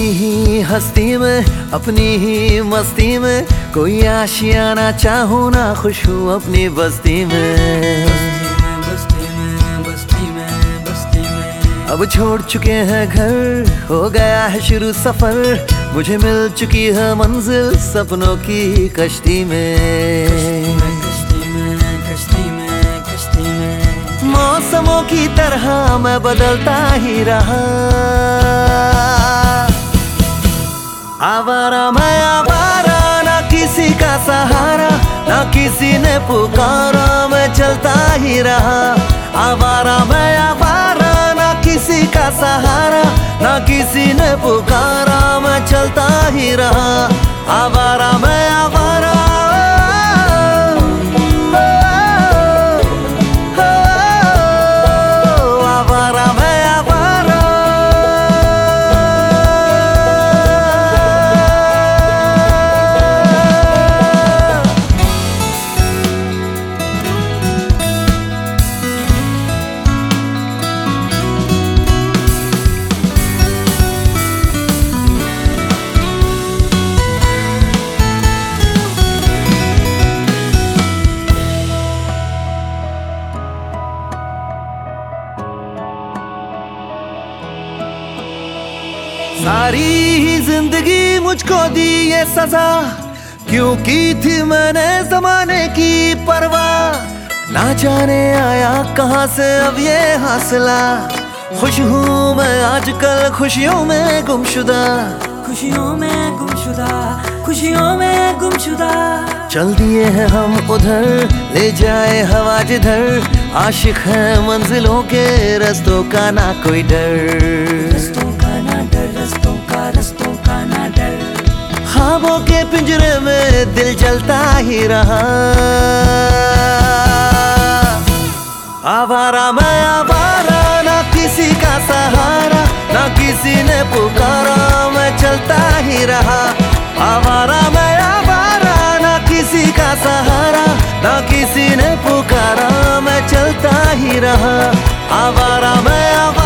ही हस्ती में, अपनी ही मस्ती में, कोई आशियाना चाहूँ ना, खुश हूँ अपनी बस्ती में। अब छोड़ चुके हैं घर, हो गया है शुरू सफर, मुझे मिल चुकी है मंजिल सपनों की कश्ती में। मौसमों की तरह मैं बदलता ही रहा, आवारा मैं आवारा, ना किसी का सहारा, ना किसी ने पुकारा, मैं चलता ही रहा। आवारा मैं आवारा, ना किसी का सहारा, ना किसी ने पुकारा, मैं चलता ही रहा। आवारा मैं आवारा, सारी ही जिंदगी मुझको दी ये सजा, क्यों की थी मैंने जमाने की परवाह। ना जाने आया कहाँ से अब ये हासिला, खुश हूँ मैं आजकल खुशियों में गुमशुदा, खुशियों में गुमशुदा, खुशियों में गुमशुदा। चल दिए हैं हम उधर, ले जाए हवा जिधर, आशिक है मंजिलों के रस्तों का ना कोई डर। रस्तों का ना डर, ख्वाबों के पिंजरे में दिल जलता ही रहा। आवारा मैं आवारा, ना किसी का सहारा, ना किसी ने पुकारा, मैं चलता ही रहा। आवारा मैं आवारा, ना किसी का सहारा, ना किसी ने पुकारा, मैं चलता ही रहा। आवारा मैं आवारा।